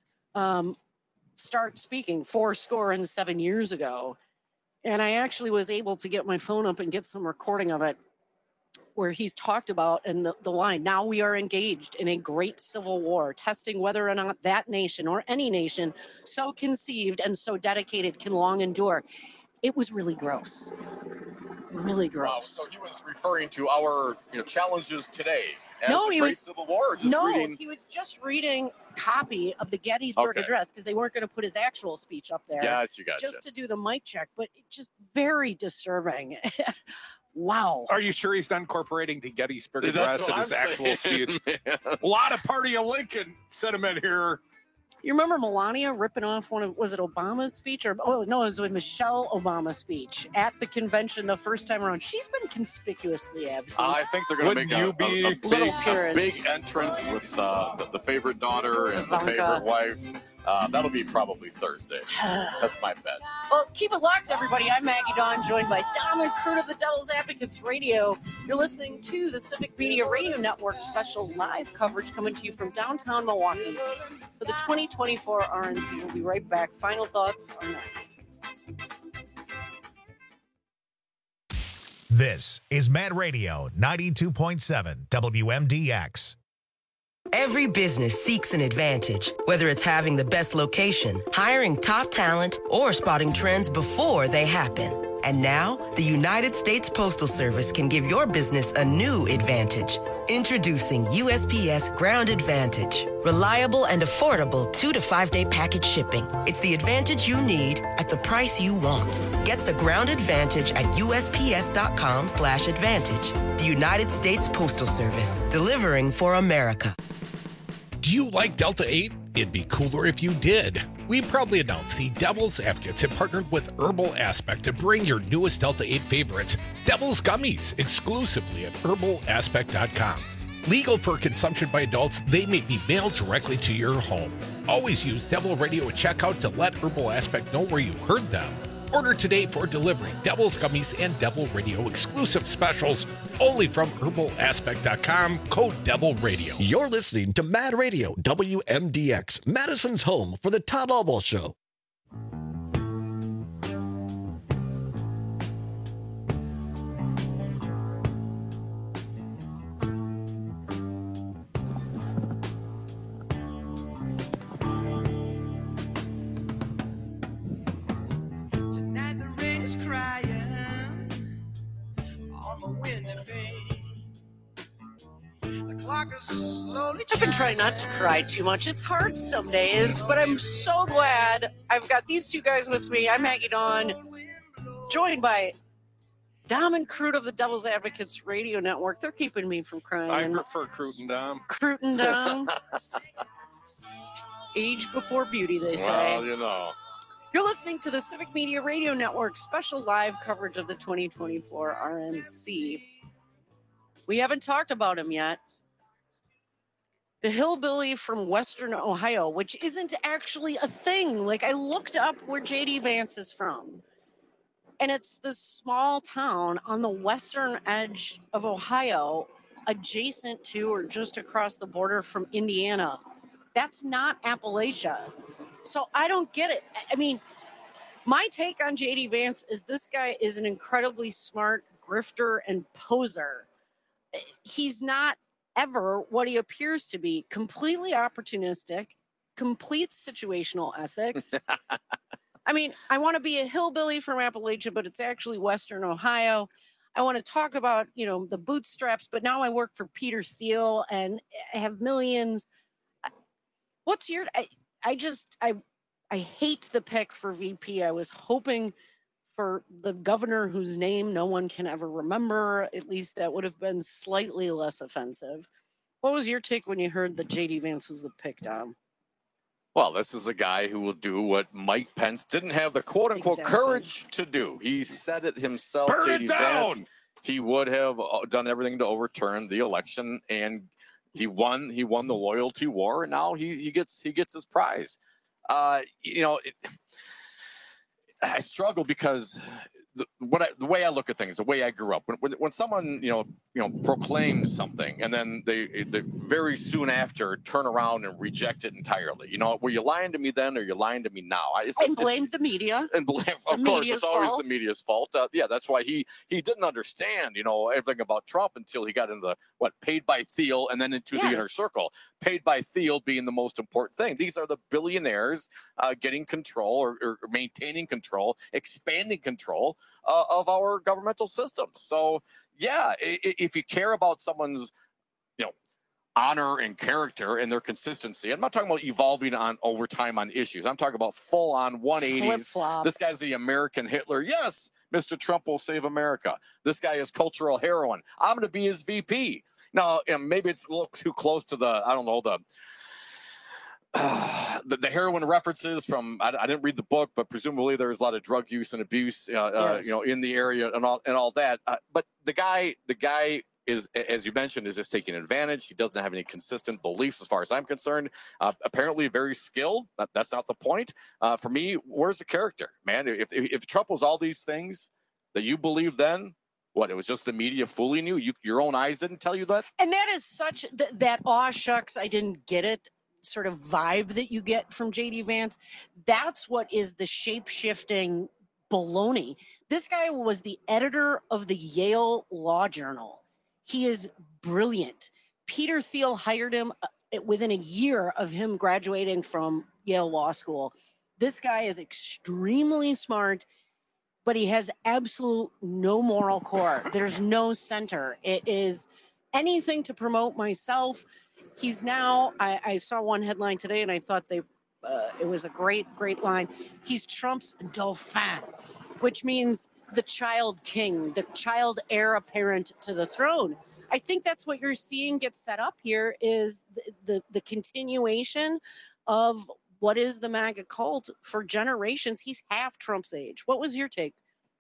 start speaking 77 years ago. And I actually was able to get my phone up and get some recording of it where he's talked about in the line, now we are engaged in a great civil war, testing whether or not that nation or any nation so conceived and so dedicated can long endure. It was really gross. Really gross. Wow. So he was referring to our challenges today as No, the he Great was- Civil War. Or just reading... He was just reading copy of the Gettysburg Okay. Address because they weren't going to put his actual speech up there. Gotcha. Just to do the mic check, but it just very disturbing. Wow. Are you sure he's not incorporating the Gettysburg That's Address what in his I'm actual saying, speech? man. A lot of Party of Lincoln sentiment here. You remember Melania ripping off was it Obama's speech? Oh, no, it was with Michelle Obama's speech at the convention the first time around. She's been conspicuously absent. I think they're going to make a big entrance with the favorite daughter and Ivanka. the favorite wife. That'll be probably Thursday. That's my bet. Well, keep it locked, everybody. I'm Maggie Dawn, joined by Dominic Crute of the Devil's Advocates Radio. You're listening to the Civic Media Radio Network special live coverage coming to you from downtown Milwaukee for the 2024 RNC. We'll be right back. Final thoughts are next. This is Mad Radio 92.7 WMDX. Every business seeks an advantage, whether it's having the best location, hiring top talent, or spotting trends before they happen. And now, the United States Postal Service can give your business a new advantage. Introducing USPS Ground Advantage. Reliable and affordable 2 to 5 day package shipping. It's the advantage you need at the price you want. Get the Ground Advantage at USPS.com/advantage. The United States Postal Service, delivering for America. Do you like Delta 8? It'd be cooler if you did. We proudly announce the Devil's Advocates have partnered with Herbal Aspect to bring your newest Delta 8 favorites, Devil's Gummies, exclusively at herbalaspect.com. Legal for consumption by adults, they may be mailed directly to your home. Always use Devil Radio at checkout to let Herbal Aspect know where you heard them. Order today for delivery. Devil's Gummies and Devil Radio exclusive specials only from herbalaspect.com, code Devil Radio. You're listening to Mad Radio WMDX, Madison's home for the Todd Albaugh Show. I've been trying not to cry too much. It's hard some days, but I'm so glad I've got these two guys with me. I'm Maggie Dawn, joined by Dom and Crute of the Devil's Advocates Radio Network. They're keeping me from crying. I prefer Crute and Dom. Crute and Dom. Age before beauty, they say. Well, you know. You're listening to the Civic Media Radio Network special live coverage of the 2024 RNC. We haven't talked about him yet. The hillbilly from Western Ohio, which isn't actually a thing. Like, I looked up where J.D. Vance is from, and it's this small town on the western edge of Ohio, adjacent to or just across the border from Indiana. That's not Appalachia. So I don't get it. I mean, my take on J.D. Vance is this guy is an incredibly smart grifter and poser. He's not ever what he appears to be: completely opportunistic, complete situational ethics. I mean, I want to be a hillbilly from Appalachia, but it's actually Western Ohio. I want to talk about, the bootstraps, but now I work for Peter Thiel and I have millions. What's your, I hate the pick for VP. I was hoping for the governor whose name no one can ever remember. At least that would have been slightly less offensive. What was your take when you heard that J.D. Vance was the pick, Dom? Well, this is a guy who will do what Mike Pence didn't have the quote-unquote courage to do. He said it himself, J.D. Vance. He would have done everything to overturn the election, and he won the loyalty war, and now he gets his prize. I struggle because the way I look at things, the way I grew up, when someone proclaims something and then they very soon after turn around and reject it entirely. Were you lying to me then, or you're lying to me now? And blame the media. And blame, of course, it's always the media's fault. That's why he didn't understand everything about Trump until he got into paid by Thiel and then into the inner circle. Paid by Thiel being the most important thing. These are the billionaires getting control or maintaining control, expanding control of our governmental systems. So, yeah, if you care about someone's, honor and character and their consistency, I'm not talking about evolving over time on issues. I'm talking about full on 180s. Flip-flop. This guy's the American Hitler. Yes, Mr. Trump will save America. This guy is cultural heroin. I'm going to be his VP. Now, maybe it's a little too close to the the heroin references from I didn't read the book, but presumably there's a lot of drug use and abuse, Yes. in the area and all that. But the guy is, as you mentioned, is just taking advantage. He doesn't have any consistent beliefs, as far as I'm concerned. Apparently, very skilled. That's not the point. For me, where's the character, man? If Trump was all these things that you believe, then what? It was just the media fooling you. Your own eyes didn't tell you that. And that is such that aw shucks, I didn't get it sort of vibe that you get from JD Vance. That's what is the shape-shifting baloney. This guy was the editor of the Yale Law Journal. He is brilliant. Peter Thiel hired him within a year of him graduating from Yale Law School. This guy is extremely smart, but he has absolute no moral core. There's no center. It is anything to promote myself. He's now, I saw one headline today and I thought it was a great line. He's Trump's dauphin, which means the child king, the child heir apparent to the throne. I think that's what you're seeing get set up here is the continuation of what is the MAGA cult for generations. He's half Trump's age. What was your take?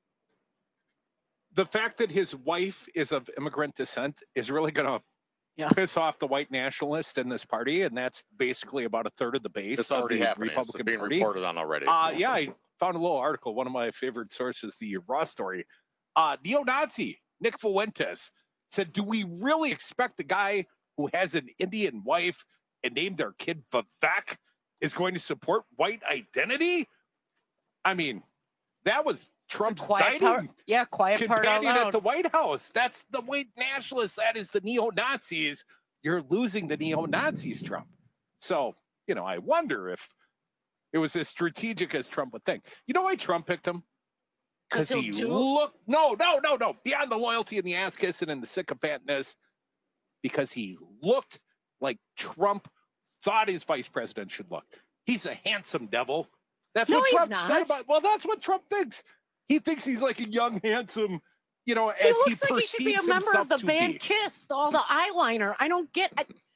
The fact that his wife is of immigrant descent is really going to piss off the white nationalists in this party, and that's basically about a third of the base. It's of already the happening. Republican It's being Party. reported on already. Yeah, I found a little article. One of my favorite sources, the Raw story. Neo-Nazi Nick Fuentes said, "Do we really expect the guy who has an Indian wife and named their kid Vivek is going to support white identity?" I mean, that was Trump's quiet part out companion loud. at the White House. That's the white nationalists. That is the neo-Nazis. You're losing the neo-Nazis, Trump. So, I wonder if it was as strategic as Trump would think. You know why Trump picked him? Because he looked, no. Beyond the loyalty and the ass kissing and the sycophantness, because he looked like Trump thought his vice president should look. He's a handsome devil. That's what Trump said about. Well, that's what Trump thinks. He thinks he's like a young, handsome, as he looks like perceives he should be a member himself of the to band be. Kiss, all the eyeliner. I don't get.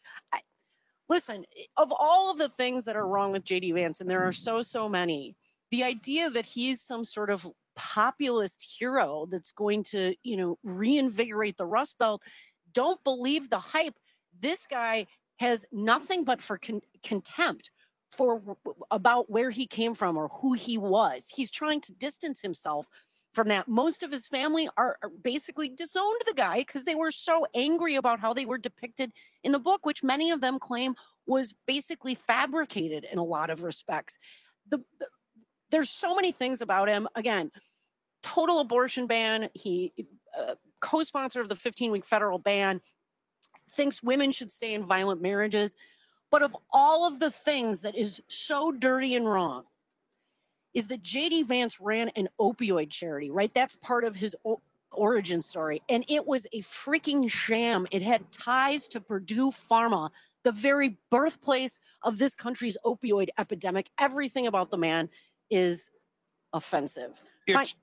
Listen, of all of the things that are wrong with JD Vance, and there are so many, the idea that he's some sort of populist hero that's going to, reinvigorate the Rust Belt, don't believe the hype. This guy has nothing but for contempt about where he came from or who he was. He's trying to distance himself from that. Most of his family are basically disowned the guy because they were so angry about how they were depicted in the book, which many of them claim was basically fabricated in a lot of respects. There's so many things about him. Again, total abortion ban. He co-sponsor of the 15-week federal ban, thinks women should stay in violent marriages. But of all of the things that is so dirty and wrong is that JD Vance ran an opioid charity, right? That's part of his origin story. And it was a freaking sham. It had ties to Purdue Pharma, the very birthplace of this country's opioid epidemic. Everything about the man is offensive. If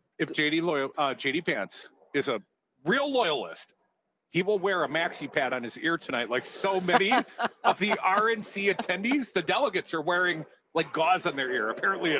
JD Vance is a real loyalist, he will wear a maxi pad on his ear tonight, like so many of the RNC attendees. The delegates are wearing like gauze on their ear, apparently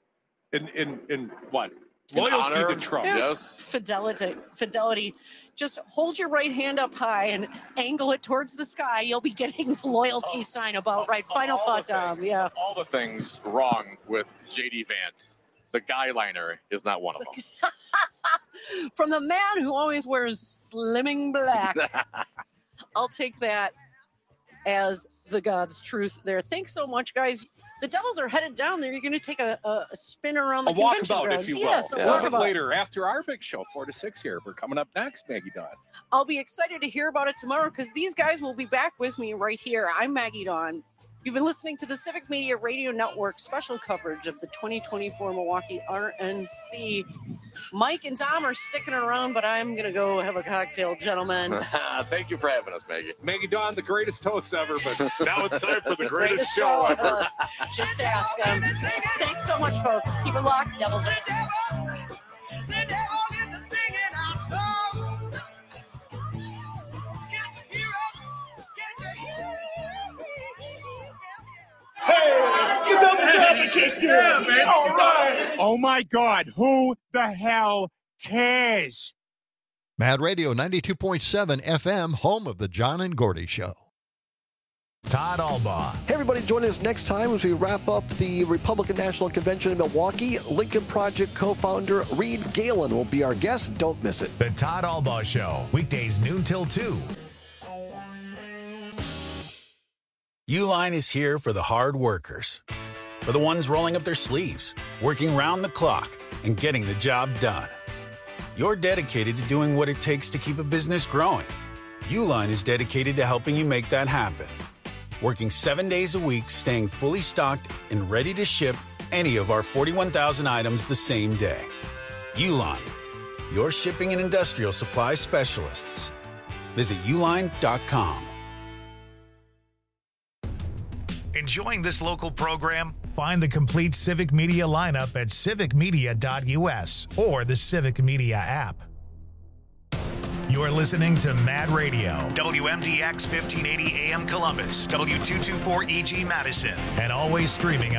in what? Loyalty to Trump. Yeah. Fidelity. Just hold your right hand up high and angle it towards the sky. You'll be getting the loyalty sign about right. Final thought, Dom. Yeah. All the things wrong with JD Vance, the guy liner is not one of them. From the man who always wears slimming black. I'll take that as the God's truth there. Thanks so much, guys. The Devils are headed down there. You're going to take a spin around the convention walkabout, grounds. if you will. Yes, a A little bit walkabout. later, after our big show, 4 to 6 here. We're coming up next, Maggie Dawn. I'll be excited to hear about it tomorrow because these guys will be back with me right here. I'm Maggie Dawn. You've been listening to the Civic Media Radio Network special coverage of the 2024 Milwaukee RNC. Mike and Dom are sticking around, but I'm going to go have a cocktail, gentlemen. Thank you for having us, Maggie. Maggie Dawn, the greatest host ever, but now it's time for the greatest show ever. Just ask them. Thanks so much, folks. Keep it locked. Devils are. Hey! kids here. Yeah, man. All right. Oh, my God. Who the hell cares? Mad Radio 92.7 FM, home of the John and Gordy Show. Todd Albaugh. Hey, everybody, join us next time as we wrap up the Republican National Convention in Milwaukee. Lincoln Project co-founder Reed Galen will be our guest. Don't miss it. The Todd Albaugh Show, weekdays noon till 2. Uline is here for the hard workers, for the ones rolling up their sleeves, working round the clock, and getting the job done. You're dedicated to doing what it takes to keep a business growing. Uline is dedicated to helping you make that happen. Working 7 days a week, staying fully stocked and ready to ship any of our 41,000 items the same day. Uline, your shipping and industrial supply specialists. Visit uline.com. Enjoying this local program? Find the complete Civic Media lineup at civicmedia.us or the Civic Media app. You're listening to Mad Radio, WMDX 1580 AM Columbus, W224 EG Madison, and always streaming